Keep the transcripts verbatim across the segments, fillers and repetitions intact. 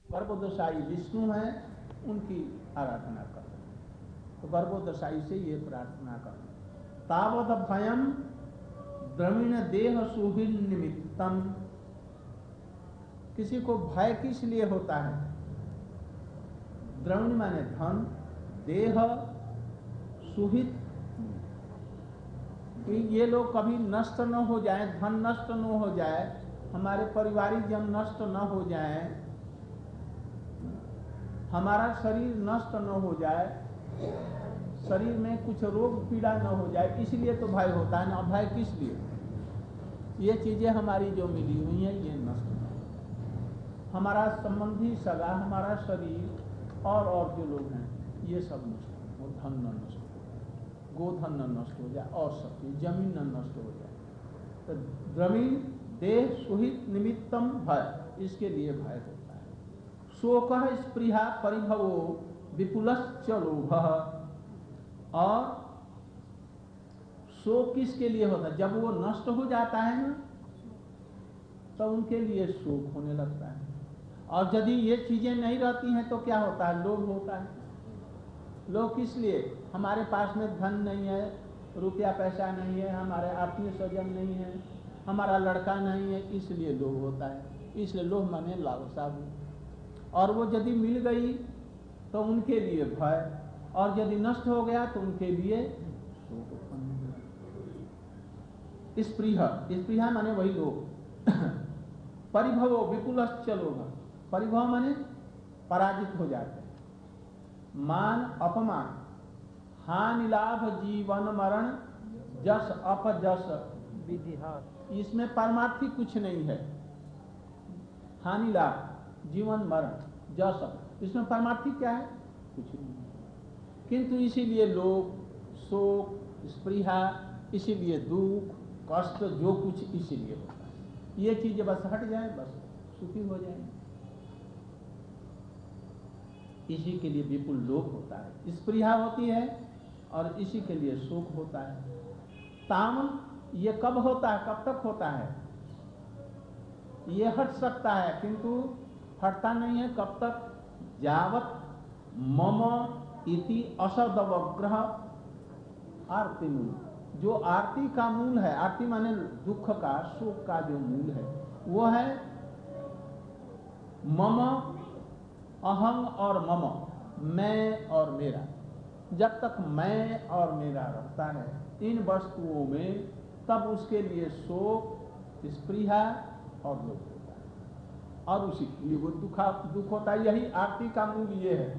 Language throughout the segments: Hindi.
गर्भोदशाई विष्णु हैं, उनकी आराधना करो। तो गर्भोदशाई से ये प्रार्थना करो। तावद भयम द्रविण देह सुहिल निमित्तम। किसी को भय किस लिए होता है? द्रविण माने धन, देह, सुहित, कि ये लोग कभी नष्ट न हो जाए, धन नष्ट न हो जाए, हमारे पारिवारिक जन नष्ट न हो जाए, हमारा शरीर नष्ट न हो जाए, शरीर में कुछ रोग पीड़ा न हो जाए, इसलिए तो भय होता है ना। भय किस लिए? ये चीजें हमारी जो मिली हुई हैं ये नष्ट न हो, हमारा संबंधी सगा, हमारा शरीर और और जो लोग हैं ये सब नष्ट हो, धन न नष्ट हो जाए, गोधन न नष्ट हो जाए, और सब चीज जमीन न नष्ट हो जाए। तो द्रविण देह सुहित निमित्तम भय, इसके लिए भय होता है। शोक स्पृहा परिभवो विपुलश्च लोभः। और शोक किसके लिए होता है? जब वो नष्ट हो जाता है ना तो उनके लिए शोक होने लगता है। और यदि ये चीजें नहीं रहती हैं तो क्या होता है? लोभ होता है। लोभ किस लिए? हमारे पास में धन नहीं है, रुपया पैसा नहीं है, हमारे आत्मीय स्वजन नहीं है, हमारा लड़का नहीं है, इसलिए लोभ होता है। इसलिए लोभ माने लालसा भी। और वो यदि मिल गई तो उनके लिए भय, और यदि नष्ट हो गया तो उनके लिए शोक उत्पन्न हो गया। स्पृहा, स्पृहा माने वही लोग। परिभवो विपुलश्च लोभः। परिभव माने पराजित हो जाते हैं। मान अपमान, हानि लाभ जीवन मरण जस अपजस विधिहास। इसमें परमार्थी कुछ नहीं है। हानि लाभ जीवन मरण जस, इसमें परमार्थी क्या है? कुछ नहीं है। किंतु इसीलिए लोग शोक स्पृहा, इसीलिए दुख कष्ट, जो कुछ इसीलिए होता है। ये चीजें बस हट जाए, बस सुखी हो जाए, इसी के लिए विपुल लोभ होता है, स्पृहा होती है, और इसी के लिए शोक होता है। ताम, ये कब होता है? कब तक होता है? ये हट सकता है किंतु हटता नहीं है। कब तक? जावत मम इति असदवग्रह आरती मूल। जो आरती का मूल है, आरती माने दुख का, शोक का जो मूल है वो है मम, अहम और मम, मैं और मेरा। जब तक मैं और मेरा रहता है इन वस्तुओं में, तब उसके लिए शोक स्पृहा और लोभ होता है, और उसी के लिए वो दुख दुख होता है। यही आरती का मूल ये है।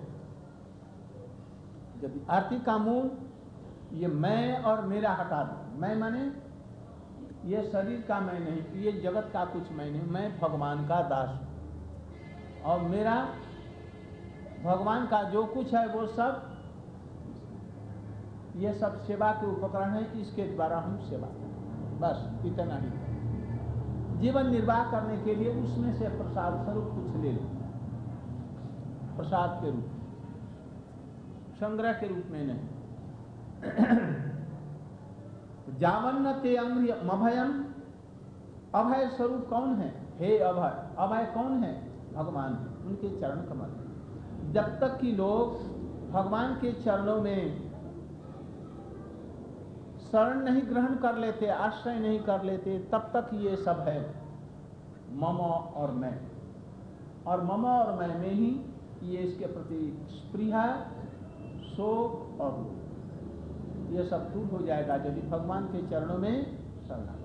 जब आरती का मूल ये मैं और मेरा हटा दो, मैं माने ये शरीर का मैं नहीं, ये जगत का कुछ मैं नहीं, मैं भगवान का दास हूं, और मेरा भगवान का जो कुछ है वो सब, ये सब सेवा के उपकरण है, इसके द्वारा हम सेवा करें, बस इतना ही। जीवन निर्वाह करने के लिए उसमें से प्रसाद स्वरूप कुछ ले लो, प्रसाद के रूप में, संग्रह के रूप में नहीं। जावन्न ते अभयम, अभय स्वरूप कौन है? हे अभय, अभय कौन है? भगवान है, उनके चरण कमल। जब तक कि लोग भगवान के चरणों में शरण नहीं ग्रहण कर लेते, आश्रय नहीं कर लेते, तब तक ये सब है मम और मैं। और मम और मैं में ही ये इसके प्रति स्पृहा, शोक और लोभ, ये सब दूर हो जाएगा यदि भगवान के चरणों में शरणागत।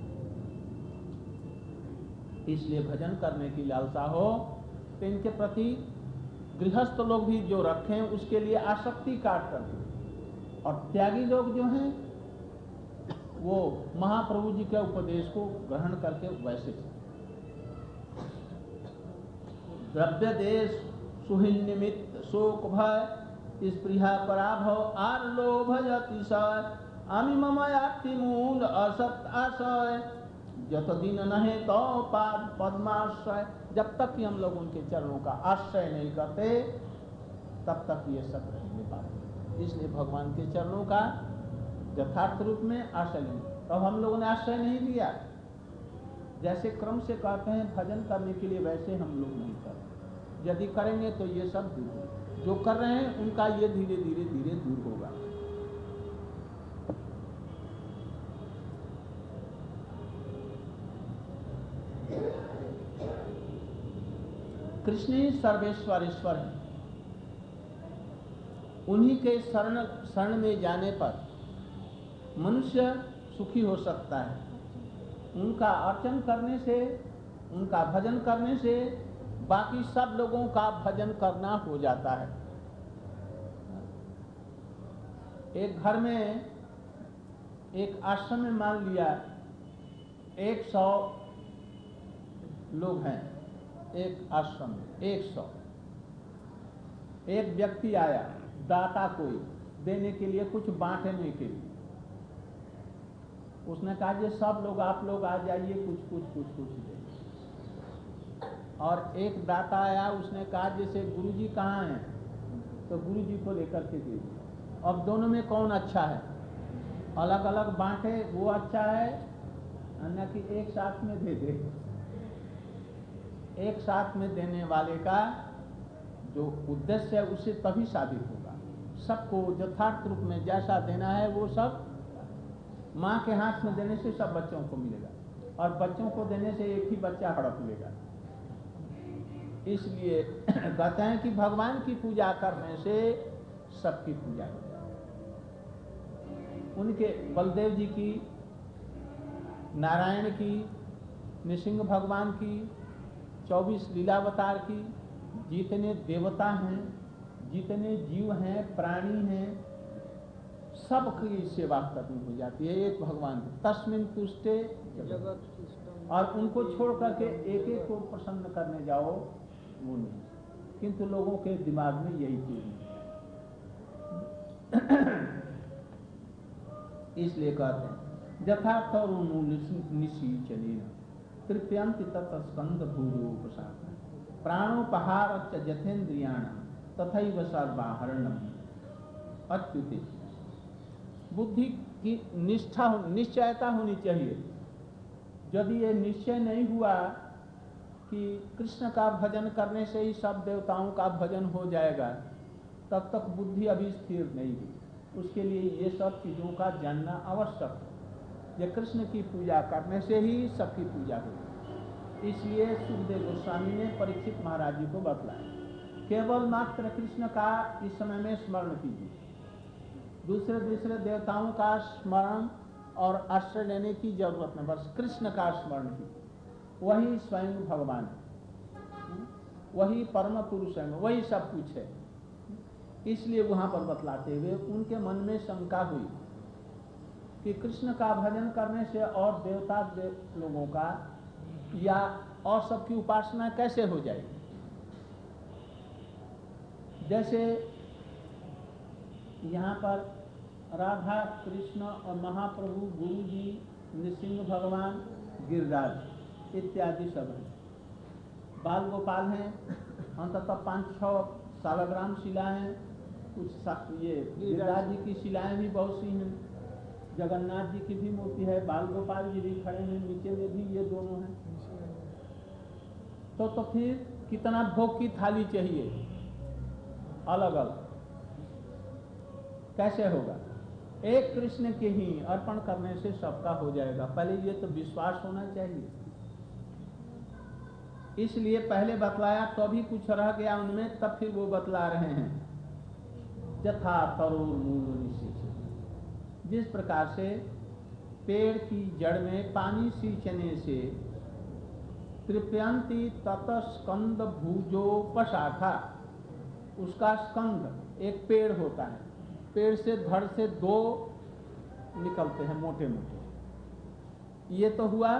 इसलिए भजन करने की लालसा हो तो इनके प्रति गृहस्थ लोग भी जो रखें उसके लिए आसक्ति काट कर दें, और त्यागी लोग जो हैं वो महाप्रभु जी के उपदेश को ग्रहण करके वैसे द्रव्य देश सुहिन निमित्त शोक भय स्पृहा पराभव आर लोभ अतिशय आमी मम आर्ति मूल असत आशय जत दिन नहे तो पाद पद्माश्रय। जब तक कि हम लोग उनके चरणों का आश्रय नहीं करते तब तक ये सब नहीं पाते। इसलिए भगवान के चरणों का यथार्थ रूप में आश्रय नहीं। तब हम लोगों ने आश्रय नहीं लिया, जैसे क्रम से कहते हैं भजन करने के लिए वैसे हम लोग नहीं करते। यदि करेंगे तो ये सब दूर होगा। जो कर रहे हैं उनका ये धीरे धीरे धीरे दूर होगा। कृष्ण ही सर्वेश्वर ईश्वर है। उन्हीं के शरण शरण में जाने पर मनुष्य सुखी हो सकता है। उनका अर्चन करने से, उनका भजन करने से बाकी सब लोगों का भजन करना हो जाता है। एक घर में, एक आश्रम में मान लिया एक सौ लोग हैं, एक आश्रम में एक सौ। एक व्यक्ति आया, दाता कोई, देने के लिए, कुछ बांटने के लिए। उसने कहा ये सब लोग, आप लोग आ जाइए, कुछ कुछ कुछ कुछ दे। और एक दाता आया, उसने कहा जैसे गुरुजी कहाँ हैं, तो गुरुजी को लेकर के दे दिया। अब दोनों में कौन अच्छा है? अलग अलग बांटे वो अच्छा है, न कि एक साथ में दे दे। एक साथ में देने वाले का जो उद्देश्य है उससे तभी साबित होगा। सबको यथार्थ रूप में जैसा देना है वो सब माँ के हाथ में देने से सब बच्चों को मिलेगा, और बच्चों को देने से एक ही बच्चा हड़प लेगा। इसलिए कहते हैं कि भगवान की पूजा करने से सबकी पूजा हो जाए। उनके बलदेव जी की, नारायण की, नृसिंह भगवान की, चौबीस लीलावतार की, जितने देवता हैं, जितने जीव हैं, प्राणी हैं, सबकी सेवा करनी हो जाती है एक भगवान की। तस्मिन् तुष्टे जगत, और उनको छोड़ करके एक एक को प्रसन्न करने जाओ वो नहीं। किंतु लोगों के दिमाग में यही चीज नहीं। इसलिए कहते हैं यथार्थ और निशीचनेन तृप्यन्ति तत्स्कंद भूजोपसाद प्राणोपहार जथेन्द्रियाणां तथैव सर्वाहरणम् अच्युते। बुद्धि की निष्ठा, निश्चयता होनी चाहिए। यदि ये निश्चय नहीं हुआ कि कृष्ण का भजन करने से ही सब देवताओं का भजन हो जाएगा, तब तक बुद्धि अभी स्थिर नहीं हुई। उसके लिए ये सब चीज़ों का जानना आवश्यक है। ये कृष्ण की पूजा करने से ही सबकी पूजा होगी। इसलिए सुखदेव गोस्वामी ने परीक्षित महाराज जी को बतलाया, केवल मात्र कृष्ण का इस समय में स्मरण कीजिए, दूसरे दूसरे देवताओं का स्मरण और आश्रय लेने की जरूरत नहीं, बस कृष्ण का स्मरण कीजिए। वही स्वयं भगवान है, वही परम पुरुष है, वही सब कुछ है। इसलिए वहां पर बतलाते हुए उनके मन में शंका हुई कि कृष्ण का भजन करने से और देवता देव लोगों का या और सबकी उपासना कैसे हो जाएगी। जैसे यहाँ पर राधा कृष्ण और महाप्रभु गुरु जी, नृसिंह भगवान, गिरिराज इत्यादि सब हैं। बाल गोपाल हैं, अंततः पाँच छः सालग्राम शिलाएं हैं, कुछ ये गिरिराज जी की शिलाएं भी बहुत सी हैं, जगन्नाथ जी की भी मूर्ति है, बाल गोपाल जी भी खड़े हैं, नीचे में भी ये दोनों हैं। तो तो फिर कितना भोग की थाली चाहिए अलग अलग, कैसे होगा? एक कृष्ण के ही अर्पण करने से सबका हो जाएगा। पहले ये तो विश्वास होना चाहिए। इसलिए पहले बतलाया तो अभी कुछ रह गया उनमें, तब फिर वो बतला रहे हैं यथा तरोर मूल निसीचन। जिस प्रकार से पेड़ की जड़ में पानी सींचने से तृप्यंती तत स्कंद भुजोपशाखा, उसका स्कंद एक पेड़ होता है, पेड़ से धड़ से दो निकलते हैं मोटे मोटे। ये तो हुआ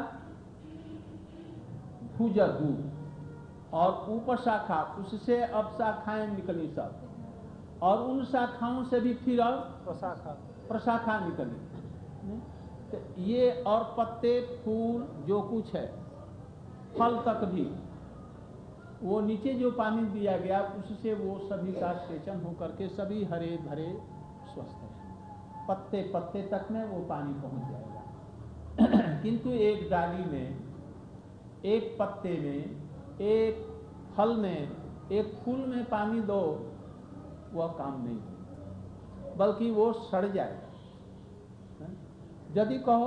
भुज दूध, और ऊपर शाखा, उससे अब शाखाएं निकली सब, और उन शाखाओं से भी फिर अब प्रशाखा प्रशाखा निकली। तो ये और पत्ते फूल जो कुछ है, फल तक भी वो नीचे जो पानी दिया गया उससे वो सभी का सेचन होकर के सभी हरे भरे स्वस्थ है। पत्ते पत्ते तक में वो पानी पहुंच जाएगा। किंतु एक डाली में, एक पत्ते में, एक फल में एक फूल में पानी दो, वह काम नहीं होगा, बल्कि वो सड़ जाएगा। यदि कहो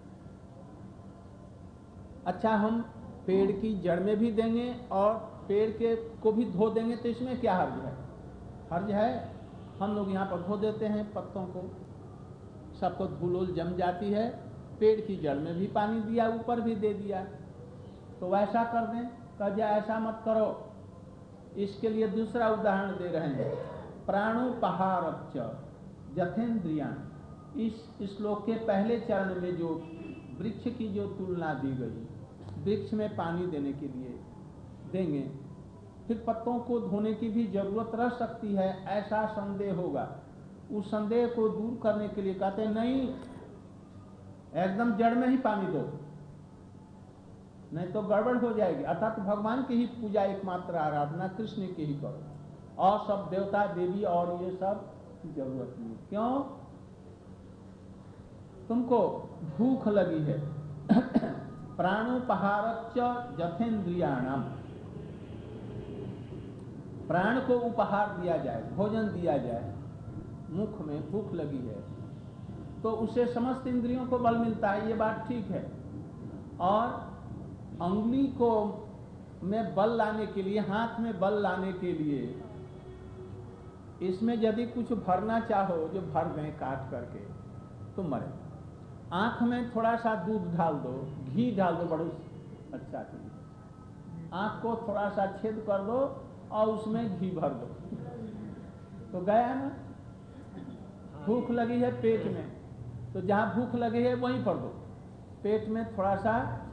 अच्छा हम पेड़ की जड़ में भी देंगे और पेड़ के को भी धो देंगे, तो इसमें क्या हर्ज है? हर्ज है? हम लोग यहाँ पर धो देते हैं पत्तों को, सबको धूल उल जम जाती है, पेड़ की जड़ में भी पानी दिया, ऊपर भी दे दिया, तो वैसा कर दें। कहा ऐसा मत करो। इसके लिए दूसरा उदाहरण दे रहे हैं, प्राणोपहारच्च यथेन्द्रियां। इस श्लोक के पहले चरण में जो वृक्ष की जो तुलना दी गई, वृक्ष में पानी देने के लिए देंगे, फिर पत्तों को धोने की भी जरूरत रह सकती है, ऐसा संदेह होगा। उस संदेह को दूर करने के लिए कहते हैं नहीं, एकदम जड़ में ही पानी दो, नहीं तो गड़बड़ हो जाएगी। अर्थात भगवान की ही पूजा, एकमात्र आराधना कृष्ण की ही करो, और सब देवता देवी और ये सब जरूरत नहीं। क्यों? तुमको भूख लगी है, प्राणोपहारच्च यथेन्द्रियाणाम, प्राण को उपहार दिया जाए, भोजन दिया जाए, मुख में भूख लगी है तो उससे समस्त इंद्रियों को बल मिलता है, ये बात ठीक है। और अंगुली को में बल लाने के लिए, हाथ में बल लाने के लिए, इसमें यदि कुछ भरना चाहो जो भर दें काट करके, तो मरे। आंख में थोड़ा सा दूध डाल दो, घी डाल दो, बड़ो अच्छा चीज। आंख को थोड़ा सा छेद कर दो और उसमें घी भर दो, तो गया ना। भूख लगी है पेट में, तो जहां भूख लगी है वहीं पर दो, पेट में थोड़ा सा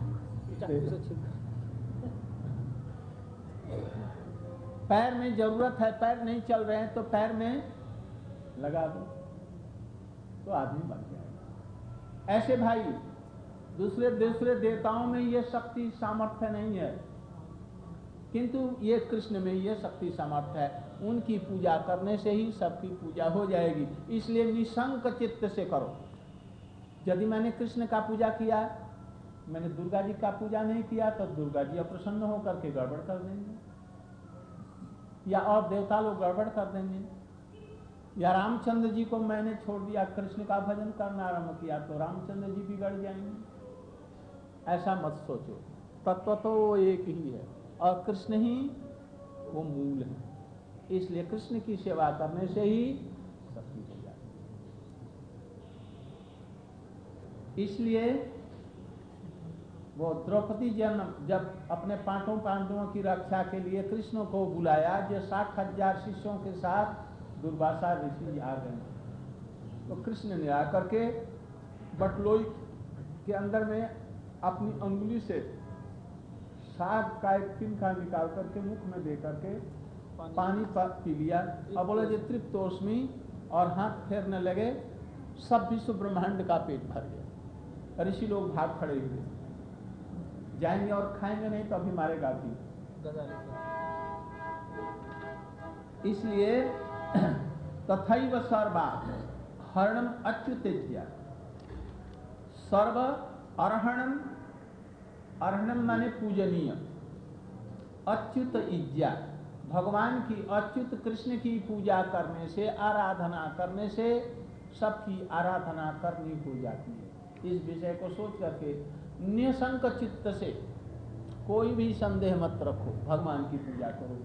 पैर में जरूरत है, पैर नहीं चल रहे हैं तो पैर में लगा दो, तो आदमी बन जाएगा। ऐसे भाई दूसरे दूसरे देवताओं में ये शक्ति सामर्थ्य नहीं है, किंतु ये कृष्ण में ये शक्ति सामर्थ्य है। उनकी पूजा करने से ही सबकी पूजा हो जाएगी। इसलिए निशंक चित्त से करो। यदि मैंने कृष्ण का पूजा किया, मैंने दुर्गा जी का पूजा नहीं किया, तो दुर्गा जी अप्रसन्न होकर के गड़बड़ कर देंगे, या और देवता लोग गड़बड़ कर देंगे। या रामचंद्र जी को मैंने छोड़ दिया, कृष्ण का भजन करना आरंभ किया, तो रामचंद्र जी बिगड़ जाएंगे। ऐसा मत सोचो, तत्व तो वो एक ही है और कृष्ण ही वो मूल है। इसलिए कृष्ण की सेवा करने से ही शक्ति हो जाती है। इसलिए वो द्रौपदी जन जब अपने पांचों पांडवों की रक्षा के लिए कृष्ण को बुलाया, जो साठ हजार शिष्यों के साथ दुर्वासा ऋषि आ गए, तो कृष्ण ने आकर के बटलोई के अंदर में अपनी अंगुली से साग का एक तिनका निकाल करके मुख में दे करके पानी पी लिया और बोला जे तृप्तोस्मि, और हाथ फेरने लगे, सब विश्व ब्रह्मांड का पेट भर गया। ऋषि लोग भाग खड़े हुए, जाएंगे और खाएंगे नहीं तो अभी मारेगा भी। इसलिए तथैव सर्वा हरणम अच्युतेज्या, सर्व अर्हणम, अर्हणम माने पूजनीय, अच्युत इज्जा, भगवान की, अच्युत कृष्ण की पूजा करने से, आराधना करने से सबकी आराधना करनी हो जाती है। इस विषय को सोच करके निशंक चित्त से कोई भी संदेह मत रखो, भगवान की पूजा करो।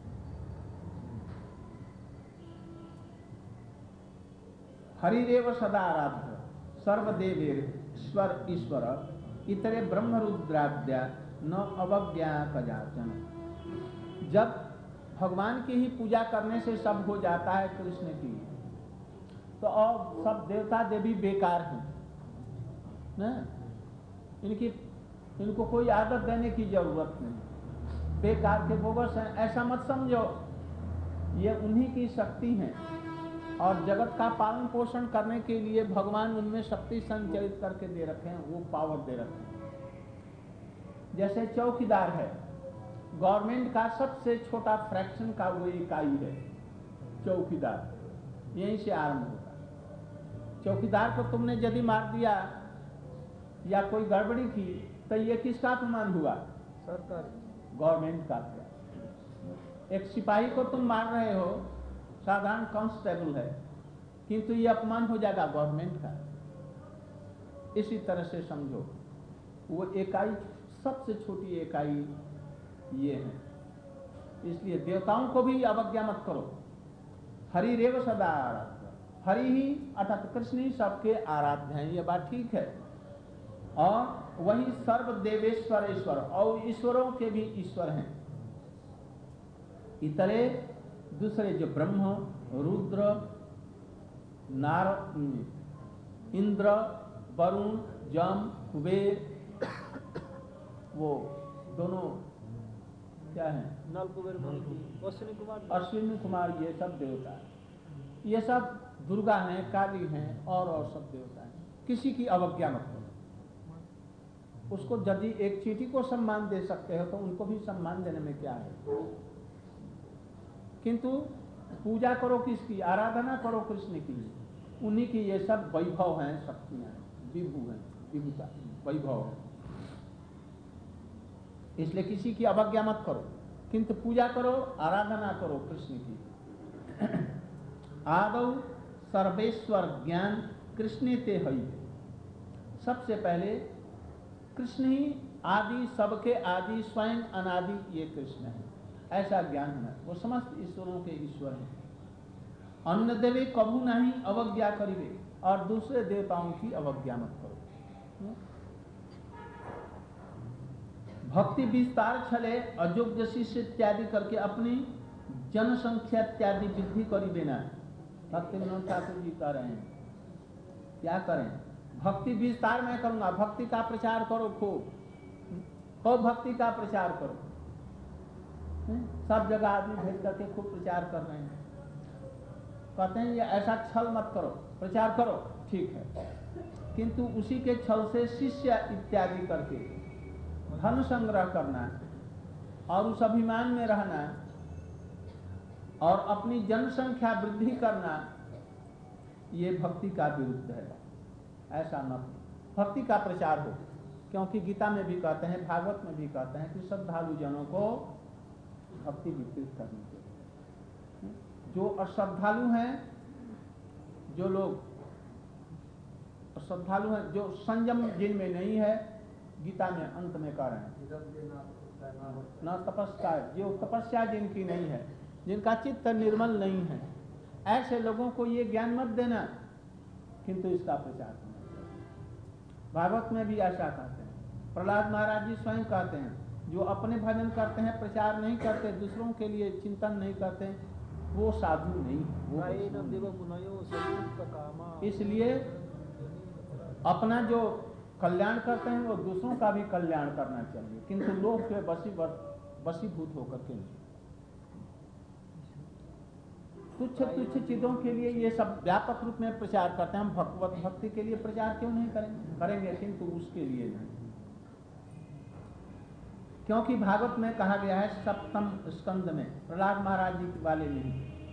हरिदेव सदा आराध्य सर्वदेवेश्वर ईश्वर इतरे ब्रह्म रुद्राद्या न अवज्ञा कजाचन। जब भगवान की ही पूजा करने से सब हो जाता है कृष्ण की, तो और सब देवता देवी बेकार हैं ना, इनकी इनको कोई आदत देने की जरूरत नहीं, बेकार के बोगस हैं, ऐसा मत समझो। ये उन्हीं की शक्ति है और जगत का पालन पोषण करने के लिए भगवान उनमें शक्ति संचरित करके दे रखे हैं, वो पावर दे रखे हैं। जैसे चौकीदार है, गवर्नमेंट का सबसे छोटा फ्रैक्शन का वो इकाई है चौकीदार, यहीं से आरंभ होता है। चौकीदार को तुमने यदि मार दिया या कोई गड़बड़ी की, तो ये किसका अपमान हुआ? सरकार, गवर्नमेंट का। एक सिपाही को तुम मार रहे हो, साधारण कांस्टेबल है, किंतु ये अपमान हो जाएगा गवर्नमेंट का। इसी तरह से समझो, वो इकाई सबसे छोटी इकाई ये है। इसलिए देवताओं को भी अवज्ञा मत करो। हरि रेव सदा आराध्य, हरि ही अर्थात कृष्ण ही सबके आराध्य हैं, ये बात ठीक है। और वही सर्व देवेश्वर ईश्वर, और ईश्वरों के भी ईश्वर हैं। इतरे दूसरे जो ब्रह्म, रुद्र, नार, इंद्र, वरुण, जम, कुबेर, वो दोनों क्या है, नल कुबेर, अश्विनी कुमार, अश्विनी कुमार, ये सब देवता है। ये सब दुर्गा हैं, काली हैं, और और सब देवता हैं। किसी की अवज्ञा मत करो। उसको यदि एक चींटी को सम्मान दे सकते हो तो उनको भी सम्मान देने में क्या है। किंतु पूजा करो किसकी, आराधना करो कृष्ण की। उन्हीं की ये सब वैभव हैं, शक्तियां हैं, विभु हैं, विभुता वैभव है। इसलिए किसी की अवज्ञा मत करो, किंतु पूजा करो, आराधना करो कृष्ण की। आदौ सर्वेश्वर ज्ञान कृष्णे ते हई। सबसे पहले कृष्ण ही आदि, सबके आदि, स्वयं अनादि, ये कृष्ण है, ऐसा ज्ञान है। वो समस्त ईश्वरों के ईश्वर हैं। अन्य देवे कभू नहीं अवज्ञा करिवे, और दूसरे देवताओं की अवज्ञा मत करो। भक्ति विस्तार छले अयोग्य शिष्य इत्यादि करके अपनी जनसंख्या इत्यादि वृद्धि करिवे ना। भक्ति विनोद ठाकुर जी कह रहे हैं, क्या करें, भक्ति विस्तार मैं करूंगा, भक्ति का प्रचार करो, खूब खूब भक्ति का प्रचार करो। सब जगह आदमी भेज करके खूब प्रचार कर रहे हैं। कहते हैं ये ऐसा छल मत करो, प्रचार करो, ठीक है, किंतु उसी के छल से शिष्य इत्यादि करके धन संग्रह करना और उस अभिमान में रहना और अपनी जनसंख्या वृद्धि करना, ये भक्ति का विरुद्ध है। ऐसा न, भक्ति का प्रचार हो। क्योंकि गीता में भी कहते हैं, भागवत में भी कहते हैं कि श्रद्धालु जनों को भक्ति वितरित करनी चाहिए। जो अश्रद्धालु हैं, जो लोग अश्रद्धालु हैं, जो संयम जिनमें नहीं है, गीता में अंत में कह रहे हैं न तपस्या, जो तपस्या जिनकी नहीं है, जिनका चित्त निर्मल नहीं है, ऐसे लोगों को ये ज्ञान मत देना, किंतु इसका प्रचार करना चाहिए। भागवत में भी ऐसा कहते हैं। प्रहलाद महाराज जी स्वयं कहते हैं, जो अपने भजन करते हैं, प्रचार नहीं करते, दूसरों के लिए चिंतन नहीं करते, वो साधु नहीं, वो इसलिए अपना जो कल्याण करते हैं वो दूसरों का भी कल्याण करना चाहिए, किंतु लोग के वशी वशीभूत होकर के नहीं। तुच्छ तुच्छ चीजों के लिए ये सब व्यापक रूप में प्रचार करते हैं। हम भगवत भक्ति के लिए प्रचार क्यों नहीं करेंगे, करेंगे, किंतु उसके लिए नहीं। क्योंकि भागवत में कहा गया है सप्तम स्कंद में, प्रहलाद महाराज जी वाले नहीं,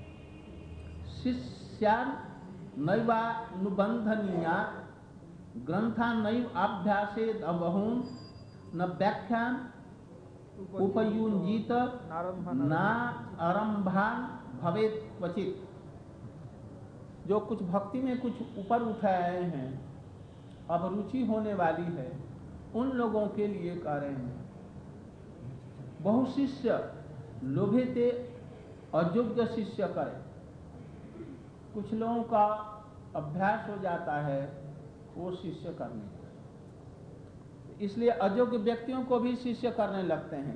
शिष्यान नैवानुबंधनीया ग्रंथा नैव अभ्यासे अबहून न व्याख्यान उपयुंजित ना आरंभान भवेत क्वचित। जो कुछ भक्ति में कुछ ऊपर उठाए हैं, अब रुचि होने वाली है, उन लोगों के लिए कह रहे हैं। बहु शिष्य लोभे ते अयोग्य शिष्य करे। कुछ लोगों का अभ्यास हो जाता है वो शिष्य करने का, इसलिए अयोग्य व्यक्तियों को भी शिष्य करने लगते हैं।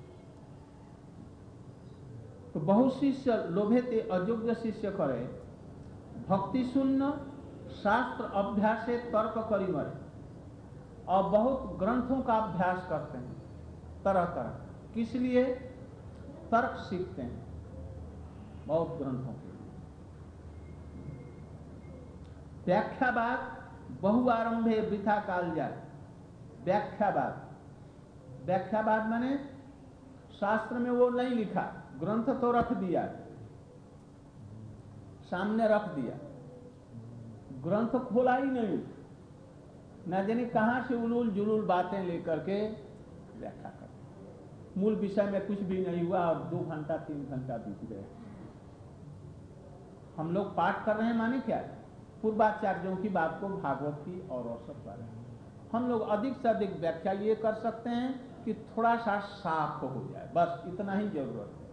तो बहु शिष्य लोभे ते अयोग्य शिष्य करे, भक्ति शून्य शास्त्र अभ्यास से तर्क करी मरे। और बहुत ग्रंथों का अभ्यास करते हैं तरह तरह, किस लिए, तर्क सीखते हैं बहुत ग्रंथों के लिए। व्याख्यावाद बहुआरंभे वृथा काल जाए। व्याख्यावाद, व्याख्यावाद माने शास्त्र में वो नहीं लिखा, ग्रंथ तो रख दिया, सामने रख दिया, ग्रंथ खोला ही नहीं, न जाने कहां से उलूल जुलूल बातें लेकर के व्याख्या कर। मूल विषय में कुछ भी नहीं हुआ और दो घंटा तीन घंटा बीत गए। हम लोग पाठ कर रहे हैं माने क्या है? पूर्वाचार्यों की बात को भागवत की और औसत कर रहे हैं। हम लोग अधिक से अधिक व्याख्या ये कर सकते हैं कि थोड़ा सा साफ हो जाए, बस इतना ही जरूरत है।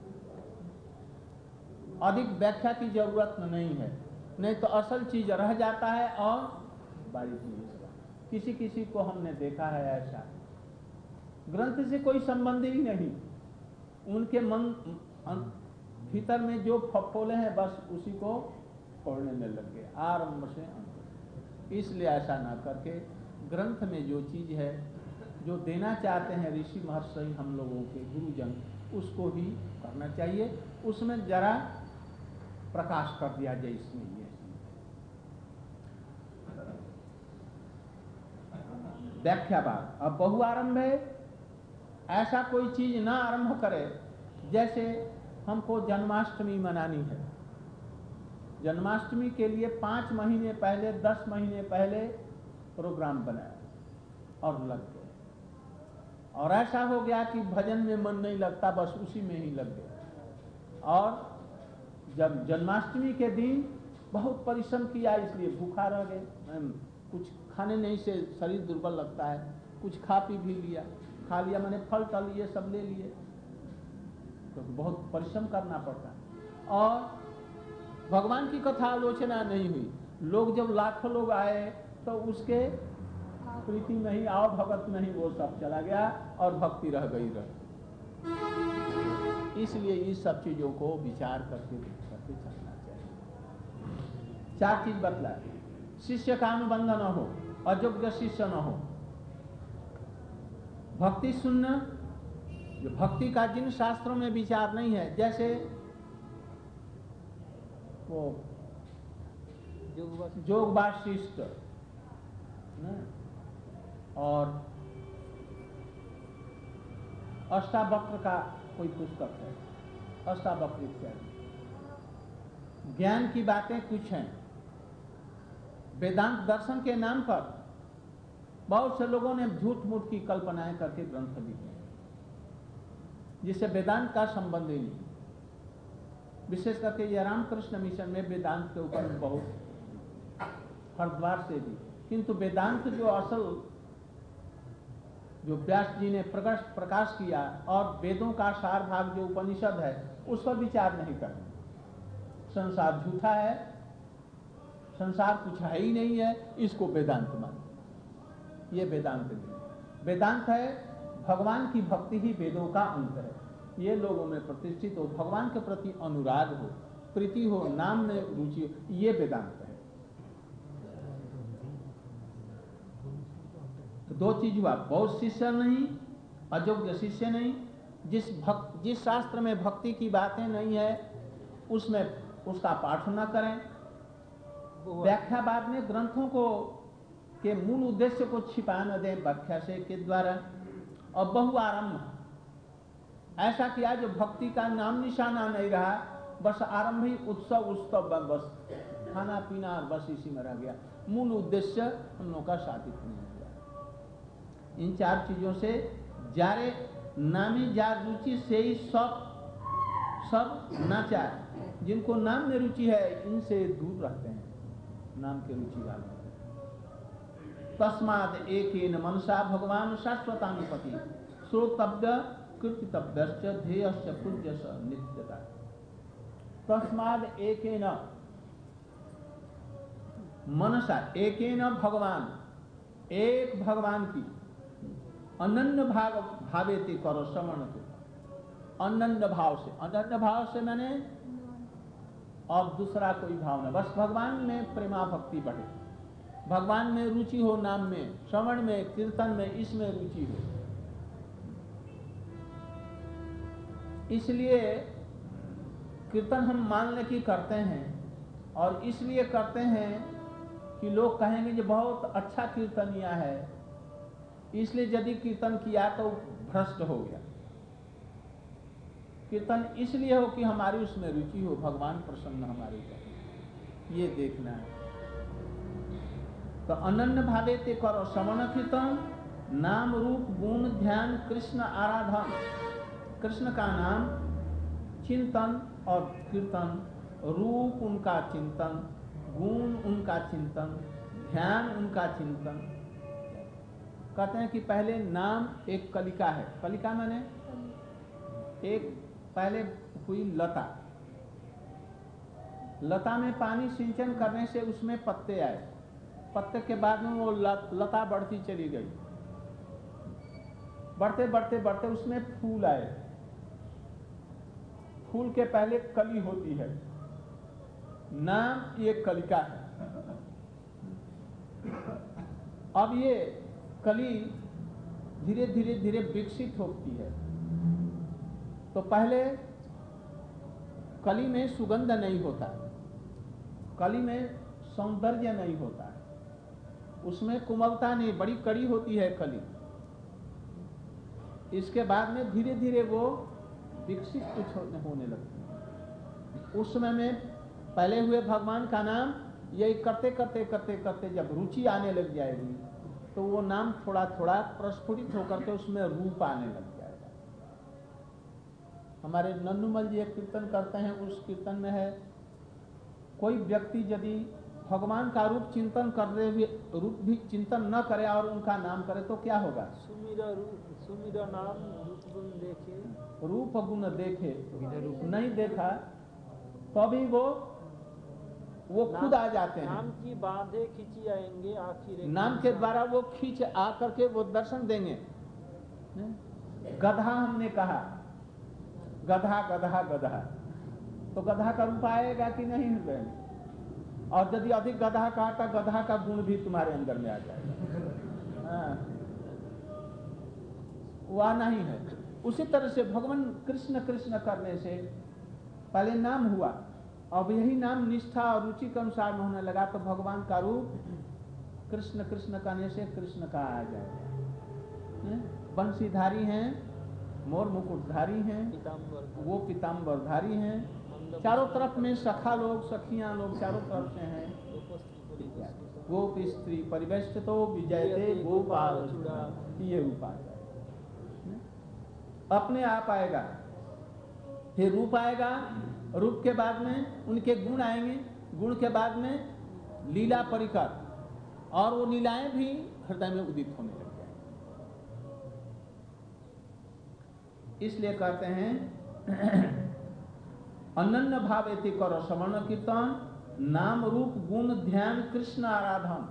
अधिक व्याख्या की जरूरत नहीं है, नहीं तो असल चीज रह जाता है और बारीक चीज। किसी किसी को हमने देखा है ऐसा, ग्रंथ से कोई संबंध ही नहीं, उनके मन भीतर में जो फफोले हैं बस उसी को पढ़ने में लग गए आरंभ से अंत। इसलिए ऐसा ना करके ग्रंथ में जो चीज है, जो देना चाहते हैं ऋषि महर्षि हम लोगों के गुरुजन, उसको ही करना चाहिए। उसमें जरा प्रकाश कर दिया जाए इसमें ये व्याख्या बात। अब बहुआरंभ है, ऐसा कोई चीज ना आरंभ करे। जैसे हमको जन्माष्टमी मनानी है, जन्माष्टमी के लिए पांच महीने पहले दस महीने पहले प्रोग्राम बनाया और लग गए, और ऐसा हो गया कि भजन में मन नहीं लगता, बस उसी में ही लग गए। और जब जन्माष्टमी के दिन बहुत परिश्रम किया, इसलिए भूखा रह गए, कुछ खाने नहीं से शरीर दुर्बल लगता है, कुछ खा पी भी लिया, खा लिया मैंने फल टल ये सब ले लिए, तो बहुत परिश्रम करना पड़ता है। और भगवान की कथा आलोचना नहीं हुई, लोग जब लाखों लोग आए तो उसके प्रीति में ही, आओ भगत में ही वो सब चला गया और भक्ति रह गई रह। इसलिए इस सब चीजों को विचार करके करके चलना चाहिए। चार चीज बतला, शिष्य का अनुबंध न हो, अयोग्य शिष्य न हो, भक्ति सुनना, जो भक्ति का जिन शास्त्रों में विचार नहीं है, जैसे वो जोग वाशिष्ठ और अष्टावक्र का कोई पुस्तक है, अष्टावक्र इत्यादि, ज्ञान की बातें कुछ हैं। वेदांत दर्शन के नाम पर बहुत से लोगों ने झूठ मूठ की कल्पनाएं करके ग्रंथ लिखे, जिससे वेदांत का संबंध ही नहीं। विशेष करके ये रामकृष्ण मिशन में वेदांत के ऊपर बहुत हरिद्वार से भी, किंतु वेदांत जो असल जो व्यास जी ने प्रकाश प्रकाश किया और वेदों का सार भाग जो उपनिषद है, उस पर विचार नहीं करना। संसार झूठा है, संसार कुछ है ही नहीं है, इसको वेदांत मानते। ये वेदांत नहीं, वेदांत है भगवान की भक्ति ही वेदों का अंत है। ये लोगों में प्रतिष्ठित हो, भगवान के प्रति अनुराग हो, प्रीति हो, नाम में रुचि हो, ये वेदांत है। तो दो चीज हुआ, बहुत शिष्य नहीं, अयोग्य शिष्य नहीं। जिस भक्त जिस शास्त्र में भक्ति की बातें नहीं है उसमें उसका पाठ न करें। व्याख्या बाद में ग्रंथों को के मूल उद्देश्य को छिपा न दें व्याख्या से के द्वारा। और बहुआरंभ ऐसा किया जो भक्ति का नाम निशाना नहीं रहा, बस आरंभ ही उत्सव उत्सव बस खाना पीना और बस इसी में रह गया, मूल उद्देश्य हम लोगों का साधित नहीं हुआ। इन चार चीजों से जारे नामी जार रुचि से ही सब सब नाचार, जिनको नाम में रुचि है इनसे दूर रहते हैं, नाम के रुचि वाले। तस्माद एकेन मनसा भगवान शाश्वतानुपति श्रोतव्य कृतितव्यश्च ध्येयश्च पूज्यश्च नित्यता। तस्माद एकेन मनसा, एकेन भगवान, एक भगवान की अनन्य भाव भावेति करो श्रवण को, अनन्य भाव से, अनन्य भाव से मैंने और दूसरा कोई भाव न, बस भगवान में प्रेमा भक्ति बढ़े, भगवान में रुचि हो, नाम में, श्रवण में, कीर्तन में, इसमें रुचि हो। इसलिए कीर्तन हम मानने की करते हैं और इसलिए करते हैं कि लोग कहेंगे कि बहुत अच्छा कीर्तनिया है, इसलिए यदि कीर्तन किया तो भ्रष्ट हो गया। कीर्तन इसलिए हो कि हमारी उसमें रुचि हो, भगवान प्रसन्न हमारे ऊपर, ये देखना है। तो अनन्य भावे ते करो श्रवण कीर्तन नाम रूप गुण ध्यान कृष्ण आराधन, कृष्ण का नाम चिंतन और कीर्तन, रूप उनका चिंतन, गुण उनका चिंतन, ध्यान उनका चिंतन। कहते हैं कि पहले नाम एक कलिका है। कलिका माने एक पहले हुई लता, लता में पानी सिंचन करने से उसमें पत्ते आए, पत्ते के बाद में वो लता बढ़ती चली गई, बढ़ते बढ़ते बढ़ते उसमें फूल आए, फूल के पहले कली होती है। नाम ये कलिका है। अब ये कली धीरे धीरे धीरे विकसित होती है। तो पहले कली में सुगंध नहीं होता, कली में सौंदर्य नहीं होता, उसमें कोमलता नहीं, बड़ी कड़ी होती है कली। इसके बाद में धीरे धीरे वो विकसित कुछ होने लगती है। उस समय में पहले हुए भगवान का नाम यही करते करते करते करते जब रुचि आने लग जाएगी तो वो नाम थोड़ा थोड़ा प्रस्फुटित होकर के उसमें रूप आने लग जाएगा। हमारे नन्नूमल जी एक कीर्तन करते हैं, उस कीर्तन में है, कोई व्यक्ति यदि भगवान का रूप चिंतन कर रहे हुए रूप भी चिंतन न करे और उनका नाम करे तो क्या होगा? सुमिरा रूप सुमिरा नाम रूप गुण देखे, रूप गुण देखे, नहीं देखा तो भी वो वो खुद आ जाते हैं। नाम की बांधे खींची आएंगे आखिर, नाम के द्वारा वो खींच आ करके वो दर्शन देंगे। गधा हमने कहा, गधा गधा गधा, तो गधा का रूप आएगा कि नहीं? और यदि अधिक गधा कहा तो गधा का गुण भी तुम्हारे अंदर में आ जाएगा। हाँ, वह नहीं है। उसी तरह से भगवान कृष्ण कृष्ण करने से पहले नाम हुआ, अब यही नाम निष्ठा और रुचि के अनुसार में होने लगा तो भगवान का रूप कृष्ण कृष्ण करने से कृष्ण का आ जाएगा। बंशीधारी हैं, मोर मुकुटधारी हैं, वो पीताम्बरधारी हैं, चारों तरफ में सखा लोग सखियां लोग चारों तरफ से हैं। गोप स्त्री परिवेष्टितो विजयते गोपाल, ये रूप आ जाएगा, अपने आप आएगा। फिर रूप आएगा, रूप के बाद में उनके गुण आएंगे, गुण के बाद में लीला परिकर, और वो लीलाएं भी हृदय में उदित होने लग जाएंगी। इसलिए कहते हैं अनन्य भावेति करो श्रवण कीर्तन, नाम रूप गुण ध्यान कृष्ण आराधन,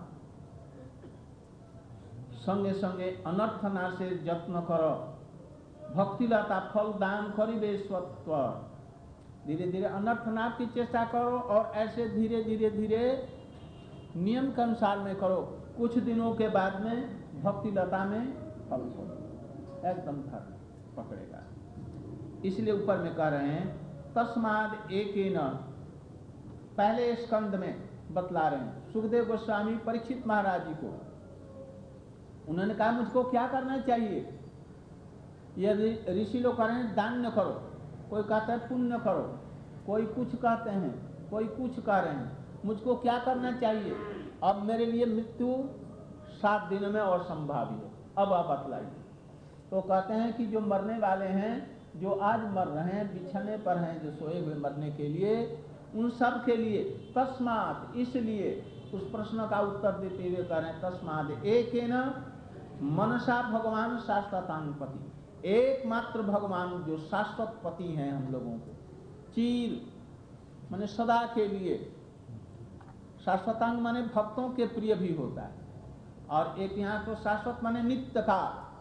संगे संगे अनर्थ नाशे यत्न करो, भक्ति लता फल दान करिबे स्वत्व। धीरे धीरे अनर्थ नाश की चेष्टा करो और ऐसे धीरे धीरे धीरे नियम के अनुसार में करो, कुछ दिनों के बाद में भक्ति लता में फल एकदम फल पकड़ेगा। इसलिए ऊपर में कह रहे हैं तस्माद एकेन, पहले स्कंद में बतला रहे हैं सुखदेव गोस्वामी परीक्षित महाराज जी को। उन्होंने कहा मुझको क्या करना चाहिए? यदि ऋषि लोग कह रहे हैं दान न करो, कोई कहता है पुण्य करो, कोई कुछ कहते हैं, कोई कुछ कह रहे हैं, मुझको क्या करना चाहिए? अब मेरे लिए मृत्यु सात दिनों में और संभावी है, अब आप बतलाइए। तो कहते हैं कि जो मरने वाले हैं, जो आज मर रहे हैं, बिछने पर हैं, जो सोए हुए मरने के लिए, उन सब के लिए तस्मात, इसलिए उस प्रश्न का उत्तर देते हुए कह रहे हैं तस्मात एकेन मनसा भगवान शाश्वतांगपति, एकमात्र भगवान जो शाश्वत पति हैं हम लोगों को, चीर माने सदा के लिए, शाश्वतांग माने भक्तों के प्रिय भी होता है, और एक यहाँ तो शाश्वत माने नित्य का।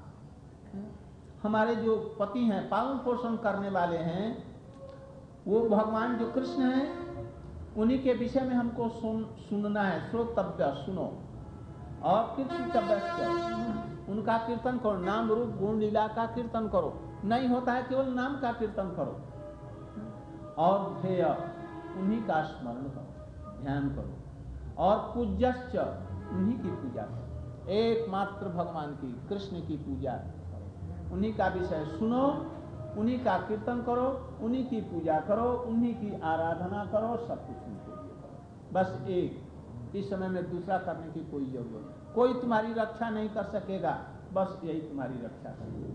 हमारे जो पति हैं, पालन पोषण करने वाले हैं, वो भगवान जो कृष्ण हैं, उन्हीं के विषय में हमको सुन सुनना है, श्रोतव्य सुनो, और कीर्तितव्य, उनका कीर्तन करो, नाम रूप गुण लीला का कीर्तन करो। नहीं होता है केवल नाम का कीर्तन करो, और ध्येय उन्हीं का स्मरण करो, ध्यान करो, और पूज्यश्च उन्हीं की पूजा करो, एकमात्र भगवान की, कृष्ण की पूजा करो, उन्हीं का विषय सुनो, उन्हीं का कीर्तन करो, उन्हीं की पूजा करो, उन्हीं की आराधना करो, सब कुछ उनके लिए करो। बस एक, इस समय में दूसरा करने की कोई जरूरत नहीं। कोई तुम्हारी रक्षा नहीं कर सकेगा, बस यही तुम्हारी रक्षा करें।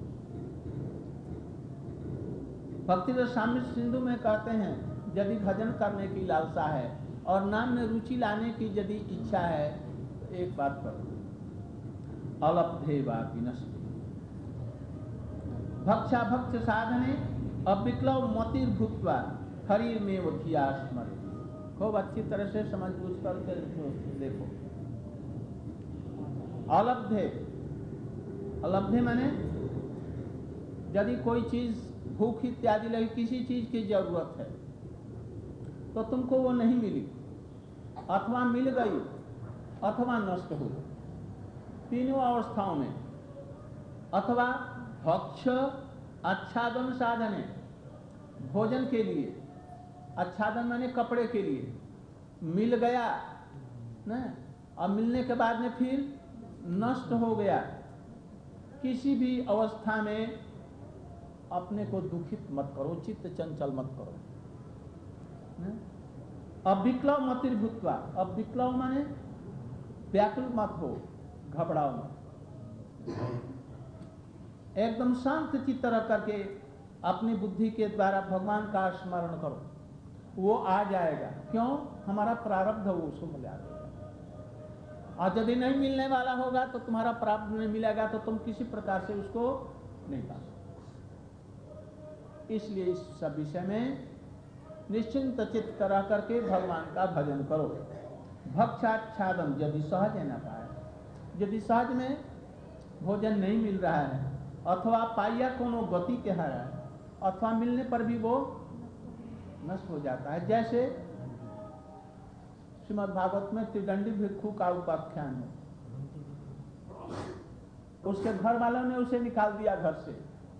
भक्ति रसामृत सिंधु में कहते हैं, यदि भजन करने की लालसा है और नाम में रुचि लाने की यदि इच्छा है तो एक बात करो, अलब्धे वा विनष्टे भक्षा भक्ष साधने अविक्लव मतिर भूत्वा हरि में वो धिया स्मरे। खूब अच्छी तरह से समझ बूझ करके देखो। अलब्धे, अलब्धे माने यदि कोई चीज भूख इत्यादि लगी, किसी चीज की जरूरत है तो तुमको वो नहीं मिली, अथवा मिल गई अथवा नष्ट हो गई, तीनों अवस्थाओं में। अथवा भक्ष आच्छादन साधने, भोजन के लिए, आच्छादन माने कपड़े के लिए, मिल गया ना, और मिलने के बाद में फिर नष्ट हो गया। किसी भी अवस्था में अपने को दुखित मत करो, चित्त चंचल मत करो। अविक्लव मतिर भूत्वा, अविक्लव माने व्याकुल मत हो, घबराओ मत, एकदम शांत चित्त रख करके अपनी बुद्धि के द्वारा भगवान का स्मरण करो, वो आ जाएगा। क्यों? हमारा प्रारब्ध वो उसको मिला देगा। और यदि नहीं मिलने वाला होगा तो तुम्हारा प्रारब्ध नहीं मिलेगा तो तुम किसी प्रकार से उसको नहीं पा सकते। इसलिए इस सब विषय में निश्चिंत चित्त रह करके भगवान का भजन करो। भक्षाच्छादन, यदि सहज है ना पाए, यदि सहज में भोजन नहीं मिल रहा है अथवा पाइया कोनो गति के हारा है अथवा मिलने पर भी वो नष्ट हो जाता है। जैसे श्रीमद् भागवत में त्रिदंडी भिक्षु का उपाख्यान है, उसके घर वालों ने उसे निकाल दिया घर से।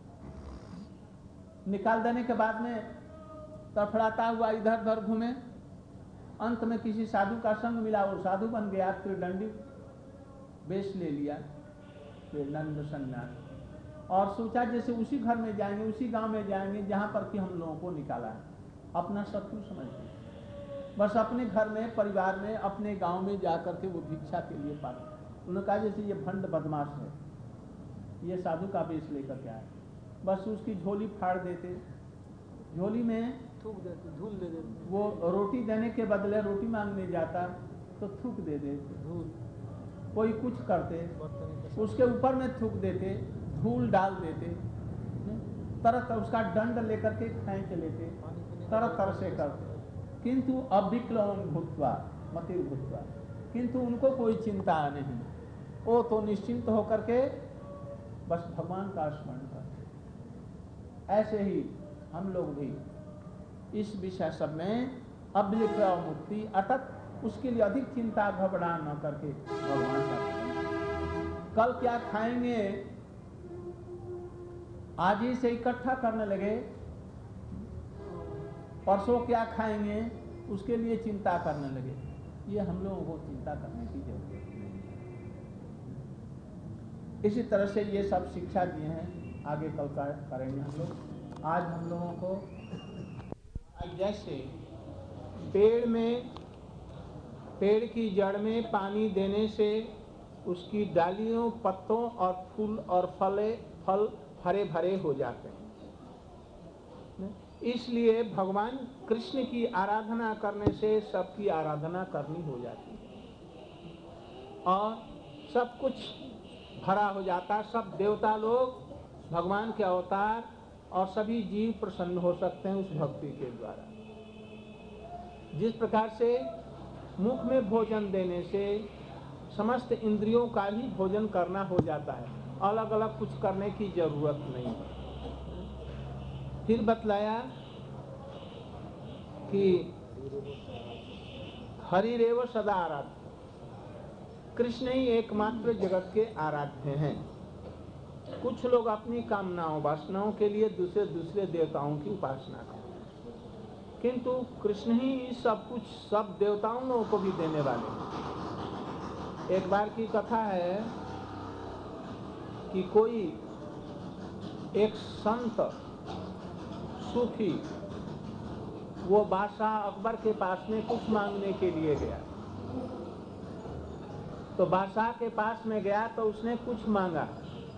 निकाल देने के बाद में तड़फड़ाता हुआ इधर उधर घूमे, अंत में किसी साधु का संग मिला, वो साधु बन गया, त्रिदंडी वेश ले लिया, त्रिदंड संन्यास, और सोचा जैसे उसी घर में जाएंगे, उसी गांव में जाएंगे जहां पर कि हम लोगों को निकाला है। अपना शत्रु समझते, बस अपने घर में, परिवार में, अपने गांव में जाकर के वो भिक्षा के लिए पाते। उन्होंने कहा जैसे ये भंड बदमाश है, ये साधु का वेश लेकर के आए, बस उसकी झोली फाड़ देते, झोली में थूक देते, धूल दे देते। वो रोटी देने के बदले रोटी मांगने जाता तो थूक दे देते, धूल, कोई कुछ करते उसके ऊपर में थूक देते, धूल डाल देते, तरह तरह उसका दंड लेकर के फेंक लेते, तरह तरह से करते। किंतु अविक्लवं भूत्वा मतिर भूत्वा, किंतु उनको कोई चिंता नहीं, वो तो निश्चिंत होकर के बस भगवान का स्मरण करते। ऐसे ही हम लोग भी इस विषय सब में अविक्लव मुक्ति, अर्थात उसके लिए अधिक चिंता घबरा न करके भगवान का, कल क्या खाएंगे आज ही से इकट्ठा करने लगे, परसों क्या खाएंगे उसके लिए चिंता करने लगे, ये हम लोगों को चिंता करने की जरूरत नहीं है। इसी तरह से ये सब शिक्षा दिए हैं, आगे कल का करेंगे हम लोग। आज हम लोगों को जैसे पेड़ में, पेड़ की जड़ में पानी देने से उसकी डालियों, पत्तों और फूल और फले फल हरे भरे हो जाते हैं, इसलिए भगवान कृष्ण की आराधना करने से सबकी आराधना करनी हो जाती है और सब कुछ भरा हो जाता। सब देवता लोग भगवान के अवतार और सभी जीव प्रसन्न हो सकते हैं उस भक्ति के द्वारा। जिस प्रकार से मुख में भोजन देने से समस्त इंद्रियों का ही भोजन करना हो जाता है, अलग अलग कुछ करने की जरूरत नहीं। फिर बतलाया कि हरिरेव सदा आराध्य, कृष्ण ही एकमात्र जगत के आराध्य हैं। कुछ लोग अपनी कामनाओं वासनाओं के लिए दूसरे दूसरे देवताओं की उपासना करते हैं, किंतु कृष्ण ही सब कुछ सब देवताओं को भी देने वाले हैं। एक बार की कथा है कि कोई एक संत सूफी वो बादशाह अकबर के पास में कुछ मांगने के लिए गया, तो बादशाह के पास में गया तो उसने कुछ मांगा,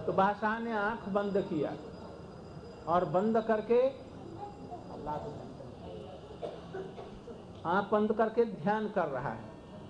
तो बादशाह ने आंख बंद किया और बंद करके आंख बंद करके ध्यान कर रहा है।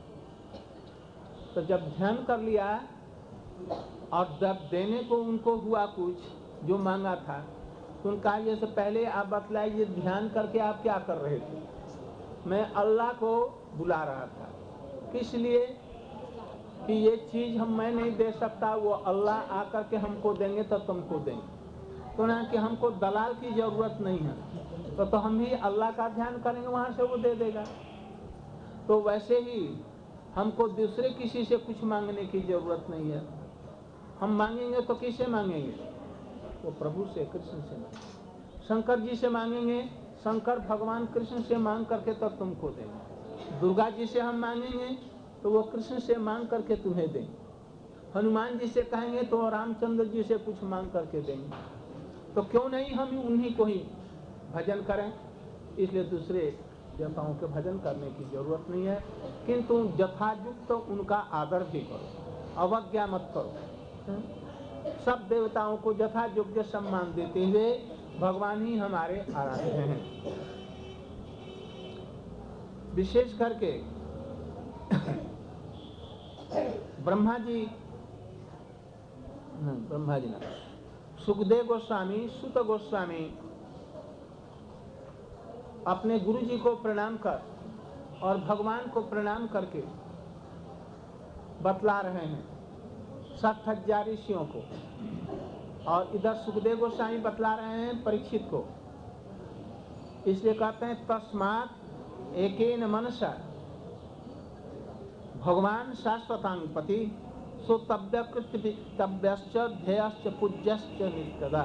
तो जब ध्यान कर लिया और जब देने को उनको हुआ कुछ जो मांगा था, तो उनका ये से पहले आप बतलाइए ध्यान करके आप क्या कर रहे थे? मैं अल्लाह को बुला रहा था। किस लिए? कि ये चीज हम मैं नहीं दे सकता, वो अल्लाह आकर के हमको देंगे तो तुमको देंगे। तो ना कि हमको दलाल की जरूरत नहीं है, तो, तो हम ही अल्लाह का ध्यान करेंगे, वहां से वो दे देगा। तो वैसे ही हमको दूसरे किसी से कुछ मांगने की जरूरत नहीं है। हम मांगेंगे तो किससे मांगेंगे? वो प्रभु से, कृष्ण से मांगेंगे। शंकर जी से मांगेंगे, शंकर भगवान कृष्ण से मांग करके तब तुमको देंगे। दुर्गा जी से हम मांगेंगे तो वो कृष्ण से मांग करके तुम्हें देंगे। हनुमान जी से कहेंगे तो रामचंद्र जी से कुछ मांग करके देंगे। तो क्यों नहीं हम उन्हीं को ही भजन करें? इसलिए दूसरे देवताओं के भजन करने की जरूरत नहीं है, किंतु यथायुक्त तो उनका आदर भी करो, अवज्ञा मत करो। सब देवताओं को यथा योग्य सम्मान देते हुए भगवान ही हमारे आराध्य हैं। विशेष करके ब्रह्मा जी ब्रह्मा जी ना सुखदेव गोस्वामी, सुत गोस्वामी अपने गुरु जी को प्रणाम कर और भगवान को प्रणाम करके बतला रहे हैं सात हजार ऋषियों को, और इधर सुखदेव गोस्वामी बतला रहे हैं परीक्षित को। इसलिए कहते हैं तस्मात् एकेन मनसा भगवान शाश्वतानुपति सो तव्यकृतव्यश्च ध्येयश्च पूज्यश्च नित्यदा।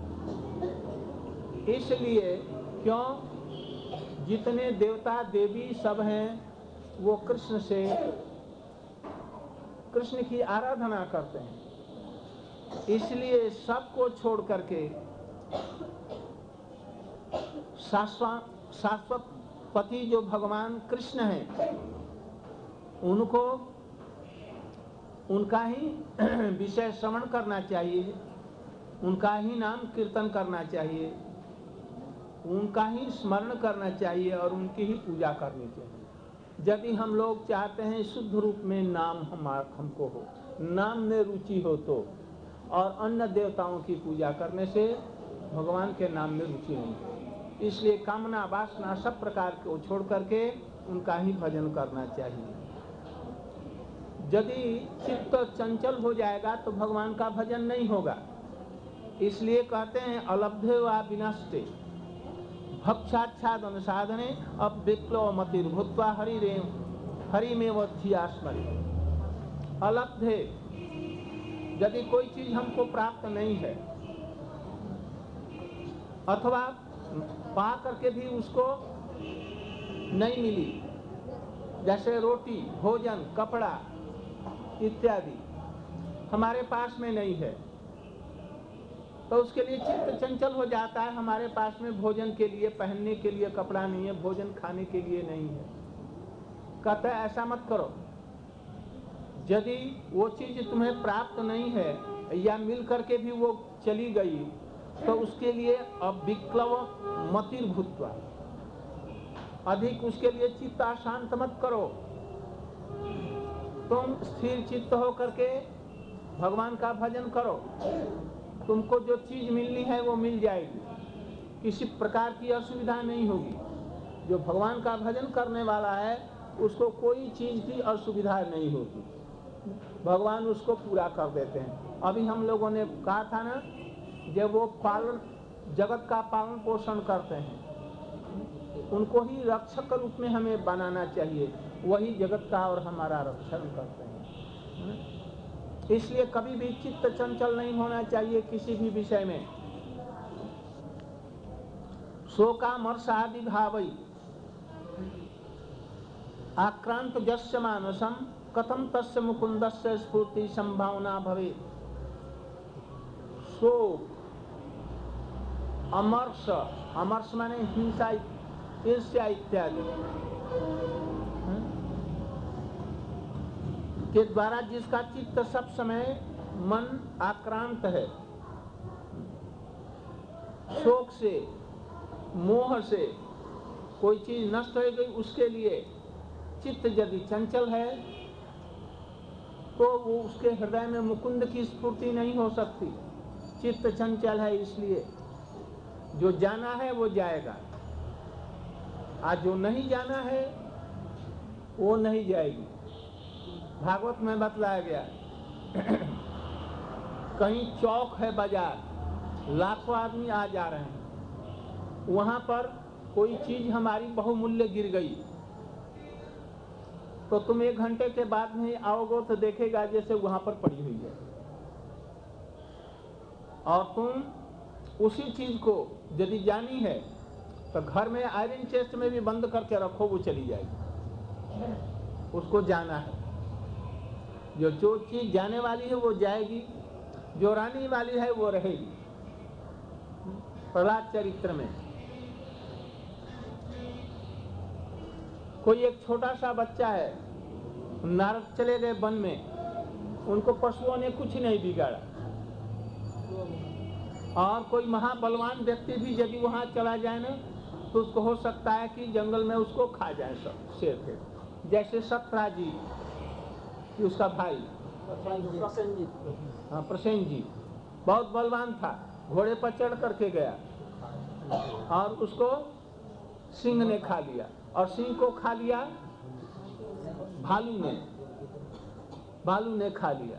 इसलिए क्यों? जितने देवता देवी सब हैं वो कृष्ण से कृष्ण की आराधना करते हैं। इसलिए सबको छोड़ करके शाश्वत शाश्वत पति जो भगवान कृष्ण हैं, उनको उनका ही विषय श्रवण करना चाहिए, उनका ही नाम कीर्तन करना चाहिए, उनका ही स्मरण करना चाहिए और उनकी ही पूजा करनी चाहिए। यदि हम लोग चाहते हैं शुद्ध रूप में नाम हमार हमको हो, नाम में रुचि हो तो, और अन्य देवताओं की पूजा करने से भगवान के नाम में रुचि नहीं है। इसलिए कामना वासना सब प्रकार को छोड़ करके उनका ही भजन करना चाहिए। यदि चित्त चंचल हो जाएगा तो भगवान का भजन नहीं होगा। इसलिए कहते हैं अलब्धे वा विनष्टे भक्षाच्छाद अनुसाधने अब विप्लव मतिर भूत्वा हरि रे हरि में वधिया स्मरे। अलब्धे, यदि कोई चीज हमको प्राप्त नहीं है अथवा पा करके भी उसको नहीं मिली, जैसे रोटी, भोजन, कपड़ा इत्यादि हमारे पास में नहीं है, तो उसके लिए चित्त चंचल हो जाता है। हमारे पास में भोजन के लिए, पहनने के लिए कपड़ा नहीं है, भोजन खाने के लिए नहीं है। कहता है ऐसा मत करो। यदि वो चीज तुम्हें प्राप्त नहीं है या मिल करके भी वो चली गई, तो उसके लिए अविक्लव मतिर भूत्वा, अधिक उसके लिए चित्त अशांत मत करो। तुम स्थिर चित्त हो करके भगवान का भजन करो। तुमको जो चीज मिलनी है वो मिल जाएगी, किसी प्रकार की असुविधा नहीं होगी। जो भगवान का भजन करने वाला है उसको कोई चीज की असुविधा नहीं होगी, भगवान उसको पूरा कर देते हैं। अभी हम लोगों ने कहा था ना, जब वो पालन जगत का पालन पोषण करते हैं, उनको ही रक्षक रूप में हमें बनाना चाहिए, वही जगत का और हमारा रक्षण करते हैं। इसलिए कभी भी चित्त चंचल नहीं होना चाहिए किसी भी विषय में। शोकामर्षादि भावई आक्रांत जस्य मानसम कथम तस्य मुकुंदस्य स्फूर्ति संभावना भवे। शोक, अमर्ष, अमर्ष माने हिंसा, ईर्ष्या इत्यादि के द्वारा जिसका चित्त सब समय मन आक्रांत है, शोक से, मोह से कोई चीज नष्ट हो गई, उसके लिए चित्त यदि चंचल है तो वो उसके हृदय में मुकुंद की स्फूर्ति नहीं हो सकती। चित्त चंचल है, इसलिए जो जाना है वो जाएगा, आज जो नहीं जाना है वो नहीं जाएगी। भागवत में बतलाया गया, कहीं चौक है, बाजार, लाखों आदमी आ जा रहे हैं, वहां पर कोई चीज हमारी बहुमूल्य गिर गई तो तुम एक घंटे के बाद में आओगे तो देखेगा जैसे वहां पर पड़ी हुई है, और तुम उसी चीज को यदि जानी है तो घर में आयरन चेस्ट में भी बंद करके रखो, वो चली जाएगी। उसको जाना है, जो जो चीज जाने वाली है वो जाएगी, जो रहने वाली है वो रहेगी। प्रहलाद चरित्र में कोई एक छोटा सा बच्चा है, नारद चले गए वन में, उनको पशुओं ने कुछ नहीं बिगाड़ा, और कोई महाबलवान व्यक्ति भी यदि वहां चला जाए ना तो उसको हो सकता है कि जंगल में उसको खा जाए सब शेर थे। जैसे सत्राजी कि उसका भाई हाँ प्रसेनजीत बहुत बलवान था, घोड़े पर चढ़ करके गया और उसको सिंह ने खा लिया, और सिंह को खा लिया भालू ने, भालू ने खा लिया।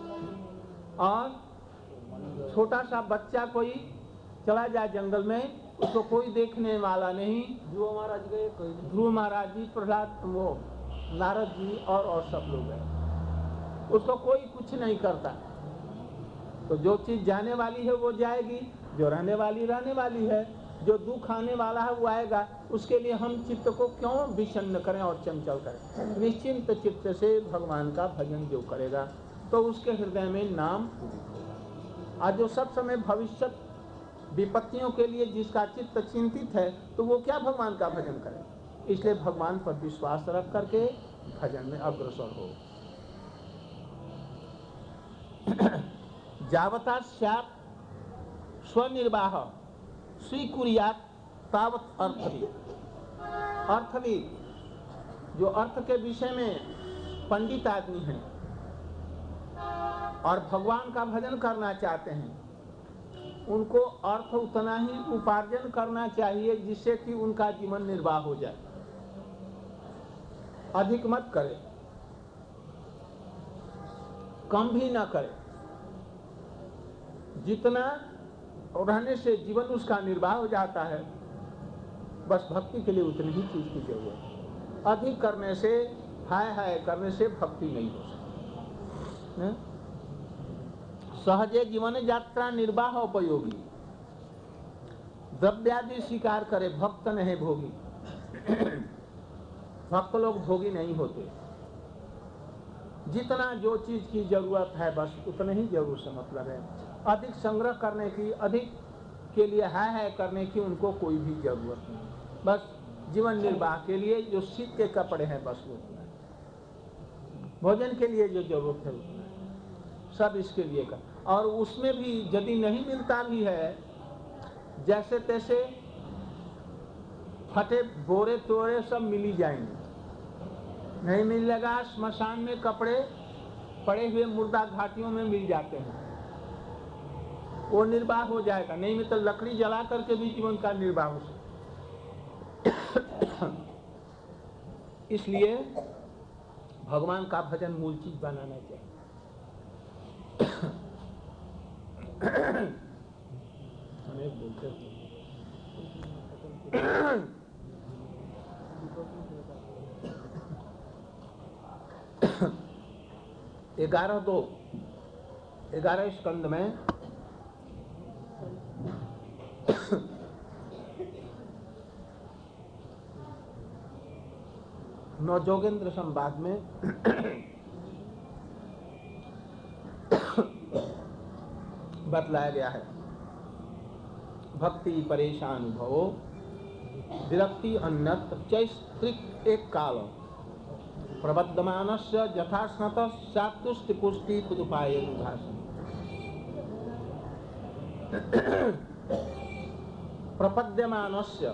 और छोटा सा बच्चा कोई चला जाए जंगल में, उसको कोई देखने वाला नहीं। ध्रुव महाराज गए, ध्रुव महाराज जी, प्रहलाद, वो नारद जी और और सब लोग गए, उसको कोई कुछ नहीं करता। तो जो चीज जाने वाली है वो जाएगी, जो रहने वाली रहने वाली है, जो दुख आने वाला है वो आएगा। उसके लिए हम चित्त को क्यों विषन्न करें और चंचल करें? निश्चिंत चित्त से भगवान का भजन जो करेगा तो उसके हृदय में नाम, आज जो सब समय भविष्य विपत्तियों के लिए जिसका चित्त चिंतित है तो वो क्या भगवान का भजन करे? इसलिए भगवान पर विश्वास रख करके भजन में अग्रसर हो। जावता स्यात् स्वनिर्वाह स्वीकुर्यात् तावत् अर्थविद। अर्थविद जो अर्थ के विषय में पंडित आदमी हैं और भगवान का भजन करना चाहते हैं, उनको अर्थ उतना ही उपार्जन करना चाहिए जिससे कि उनका जीवन निर्वाह हो जाए। अधिक मत करे, कम भी ना करे, जितना रहने से जीवन उसका निर्वाह हो जाता है, बस भक्ति के लिए उतनी ही चीज की जरूरत है। अधिक करने से, हाय हाय करने से भक्ति नहीं हो सकती। सहजे जीवन यात्रा निर्वाह उपयोगी, द्रव्यादि स्वीकार करे भक्त नहीं भोगी। भक्त लोग भोगी नहीं होते, जितना जो चीज की जरूरत है बस उतने ही जरूर से मतलब है। अधिक संग्रह करने की, अधिक के लिए हाय हाय करने की उनको कोई भी जरूरत नहीं। बस जीवन निर्वाह के लिए जो शीत के कपड़े हैं बस वो उतना है, भोजन के लिए जो जरूरत है उतना है, सब इसके लिए कर। और उसमें भी यदि नहीं मिलता भी है, जैसे तैसे फटे बोरे तोरे सब मिली जाएंगे, नहीं मिलेगा स्मशान में कपड़े पड़े हुए मुर्दा घाटियों में मिल जाते हैं, वो निर्वाह हो जाएगा। नहीं में तो लकड़ी जला करके भी जीवन का निर्वाह हो सकता। इसलिए भगवान का भजन मूल चीज बनाना चाहिए। अनेक बोलते थे ग्यारह दो ग्यारह स्कंद में नवजोगेंद्र संवाद में बतलाया गया है, भक्ति परेशान भवो विरक्ति अन्यत्र चैस्त्रिक एक काल प्रबद्धमानस्य यथास्नत सातुष्टि पुष्टि तदुपाय भाषण। प्रपद्यमानस्य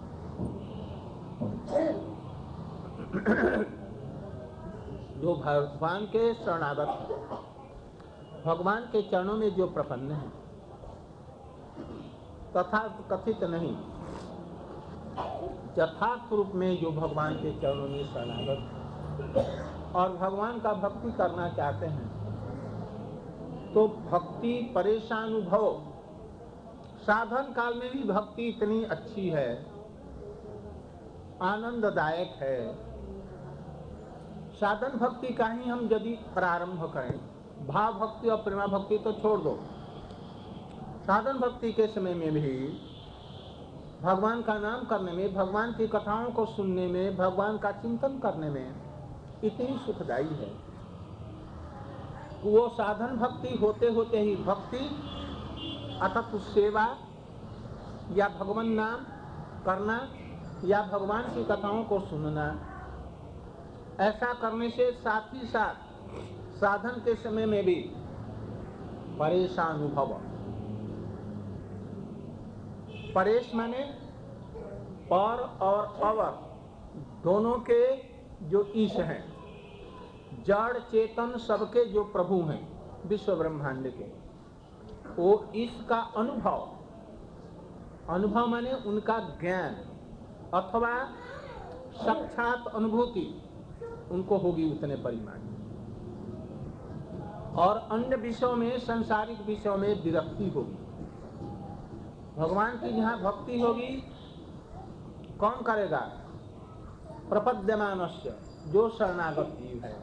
जो भगवान के शरणागत, भगवान के चरणों में जो प्रपन्न है, तथा कथित नहीं, यथार्थ रूप में जो भगवान के चरणों में शरणागत और भगवान का भक्ति करना चाहते हैं, तो भक्ति परेशानुभव, साधन काल में भी भक्ति इतनी अच्छी है, आनंददायक है। साधन भक्ति का ही हम यदि प्रारंभ करें, भाव भक्ति और प्रेमा भक्ति तो छोड़ दो, साधन भक्ति के समय में भी भगवान का नाम करने में, भगवान की कथाओं को सुनने में, भगवान का चिंतन करने में इतनी सुखदायी है। वो साधन भक्ति होते होते ही भक्ति अथक सेवा या भगवान नाम करना या भगवान की कथाओं को सुनना, ऐसा करने से साथ ही साथ साधन के समय में भी परेशानुभव, परेश माने पर और अवर दोनों के जो ईश हैं, जड़ चेतन सबके जो प्रभु हैं विश्व ब्रह्मांड के, वो इसका अनुभव, अनुभव माने उनका ज्ञान अथवा साक्षात अनुभूति उनको होगी उतने परिमाण, और अन्य विषयों में, सांसारिक विषयों में विरक्ति होगी। भगवान की जहाँ भक्ति होगी, कौन करेगा? प्रपद्यमानस्य, जो शरणागत जीव है,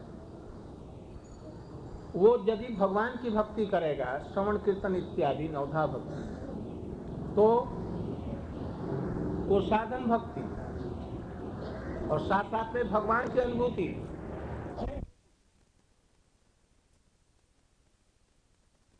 वो यदि भगवान की भक्ति करेगा, श्रवण कीर्तन इत्यादि नवधा भक्ति, तो वो साधन भक्ति और साथ साथ में भगवान की अनुभूति